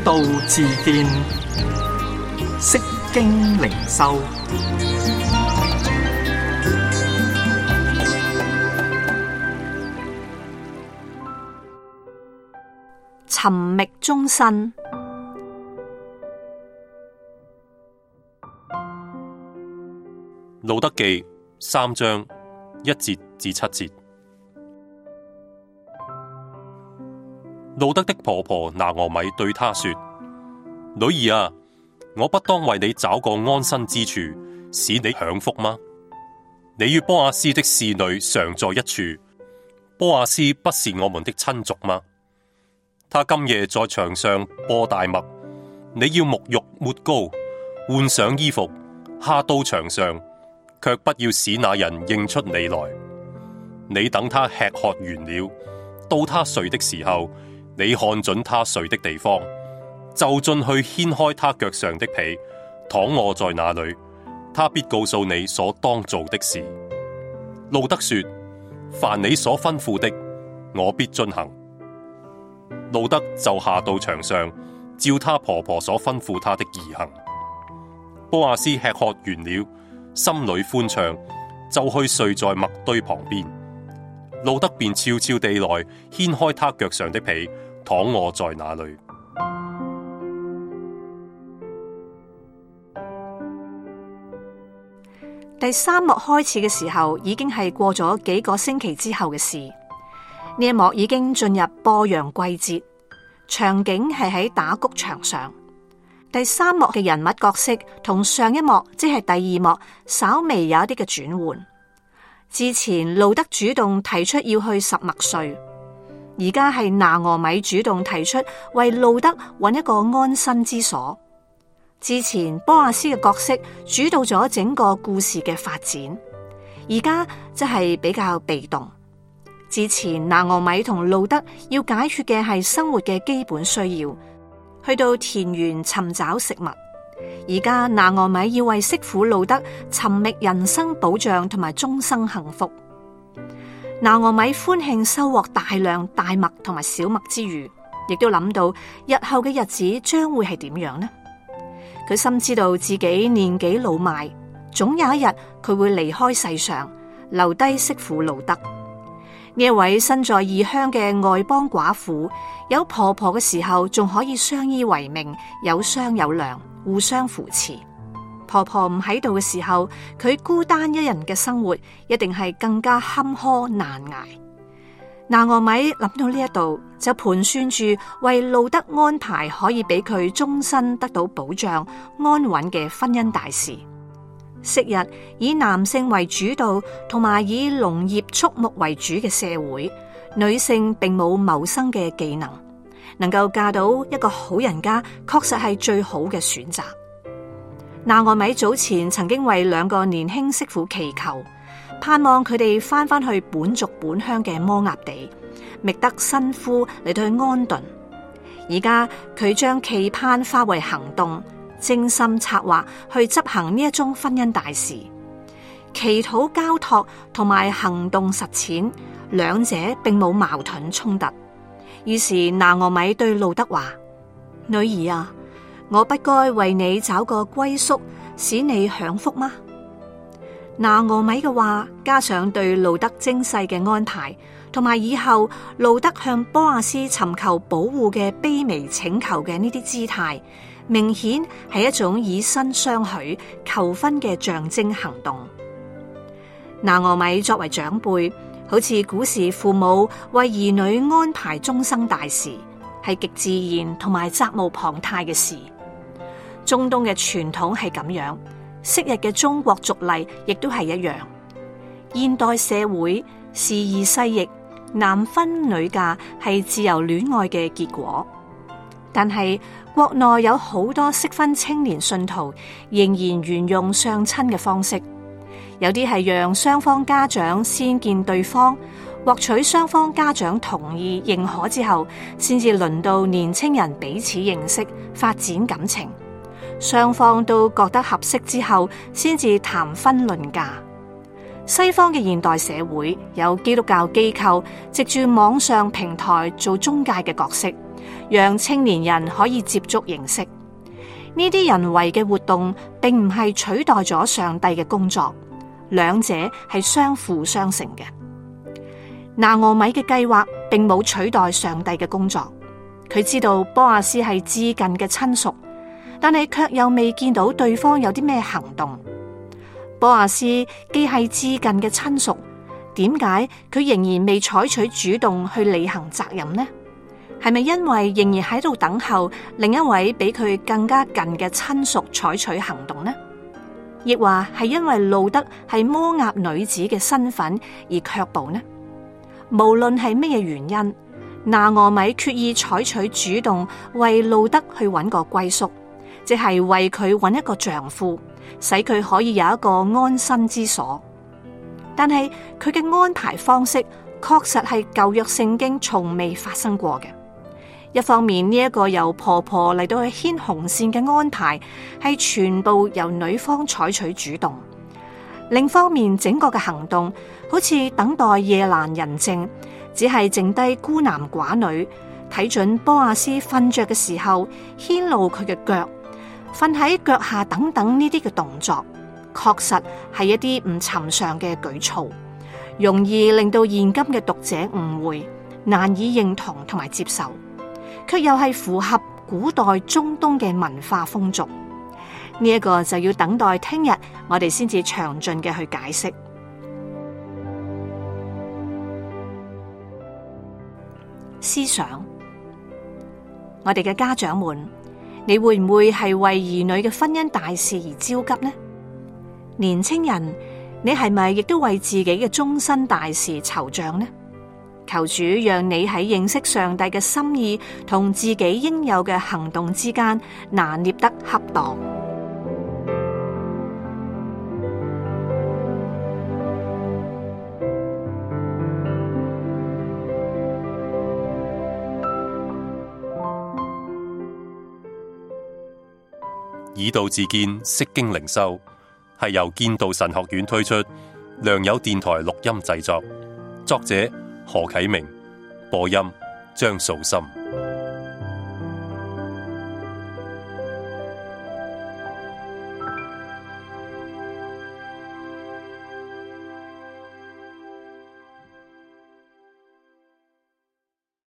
道自見，釋經靈修。 尋覓終身。 路得記3章1節至7節。路得的婆婆拿俄米對她說：女兒啊，我不當為你找個安身之處，使你享福嗎？你與波阿斯的侍女常在一處，波阿斯不是我們的親族嗎？他今夜在場上播大麥，你要沐浴抹膏，換上衣服，下到場上，卻不要使那人認出你來。你等他吃喝完了，到他睡的時候，你看準他睡的地方，就進去掀開他腳上的被，躺臥在那裏，他必告訴你所當做的事。路得說：凡你所吩咐的，我必遵行。路得就下到場上，照他婆婆所吩咐他的而行。波阿斯吃喝完了，心裏歡暢，就去睡在麥堆旁邊。路得便悄悄地來，掀開他腳上的被，躺臥在那裏。 第三幕開始嘅時候，已經係過咗幾個星期之後嘅事。呢一幕已經進入播羊季節，場景係喺打穀場上。第三幕嘅人物角色同上一幕，即係第二幕，稍微有一啲嘅轉換。之前路得主動提出要去拾麥穗，而家係拿俄米主動提出為路得揾一個安身之所。之前波阿斯嘅角色主導咗整個故事嘅發展，而家即係比較被動。之前拿俄米同路得要解決嘅係生活嘅基本需要，去到田園尋找食物。而家拿俄米要為媳婦路得尋覓人生保障同埋終生幸福。拿俄米歡慶收穫大量大麥同埋小麥之餘，亦都諗到日後嘅日子將會係點樣呢？佢深知道自己年紀老邁，總有一日佢會離開世上，留低媳婦路得。呢一位身在異鄉嘅外邦寡婦，有婆婆嘅時候仲可以相依為命，有商有量，互相扶持。婆婆唔喺度嘅時候，佢孤單一人嘅生活一定係更加坎坷難捱。拿俄米諗到呢一度，就盤算住為路得安排可以俾佢終身得到保障安穩嘅婚姻大事。昔日以男性為主導同埋以農業畜牧為主嘅社會，女性並冇謀生嘅技能，能夠嫁到一個好人家，確實係最好嘅選擇。拿俄米早前曾經為2個年輕媳婦祈求，盼望佢哋翻返去本族本鄉嘅摩押地，覓得新夫嚟到去安頓。而家佢將期盼化為行動，精心策劃去執行呢一宗婚姻大事。祈禱交託同埋行動實踐，兩者並冇矛盾衝突。於是拿俄米對路得話：女兒啊，我不該為你找個歸宿，使你享福嗎？拿俄米嘅話，加上對路得精細嘅安排，同埋以後路得向波阿斯尋求保護嘅卑微請求嘅呢啲姿態，明顯係一種以身相許求婚嘅象徵行動。拿俄米作為長輩，好似古時父母為兒女安排終生大事，係極自然同埋責無旁貸嘅事。中東嘅傳統係咁樣，昔日嘅中國族例亦都係一樣。現代社會時移世易，男婚女嫁係自由戀愛嘅結果，但係國內有好多適婚青年信徒仍然沿用相親嘅方式，有啲係讓雙方家長先見對方，獲取雙方家長同意認可之後，先至輪到年青人彼此認識發展感情，雙方都覺得合適之後，先至談婚論嫁。 西方嘅現代社會有基督教機構藉住網上平台做中介嘅角色，讓青年人可以接觸認識。呢啲人為嘅活動並唔係取代咗上帝嘅工作，兩者係相輔相成嘅。拿俄米嘅計劃並冇取代上帝嘅工作，佢知道波阿斯係至近嘅親屬，但係卻又未見到對方有啲咩行動。波阿斯既係至近嘅親屬，點解佢仍然未採取主動去履行責任呢？係咪因為仍然喺度等候另一位比佢更加近嘅親屬採取行動呢？亦話係因為路德係摩押女子嘅身份而卻步呢？無論係咩原因，拿俄米決意採取主動為路德去揾個歸宿，即係為佢揾一個丈夫，使佢可以有一個安身之所。但係佢嘅安排方式確實係舊約聖經從未發生過嘅。一方面呢一個由婆婆嚟到去牽紅線嘅安排係全部由女方採取主動，另一方面整個嘅行動好似等待夜闌人靜，只係剩低孤男寡女，睇準波阿斯瞓着嘅時候牽路佢嘅腳，瞓喺腳下等等呢啲嘅動作，確實係一啲唔尋常嘅舉措，容易令到現今嘅讀者誤會，難以認同同埋接受，卻又係符合古代中東嘅文化風俗。呢一個就要等待聽日我哋先至詳盡嘅去解釋。思想，我哋嘅家長們，你會唔會係為兒女嘅婚姻大事而焦急呢？年青人，你係咪亦都為自己嘅終身大事惆悵呢？求主讓你喺認識上帝嘅心意同自己應有嘅行動之間拿捏得恰當。 以道自見，釋經靈修係由建道神學院推出，良友電台錄音製作，作者何啟明，播音張素心。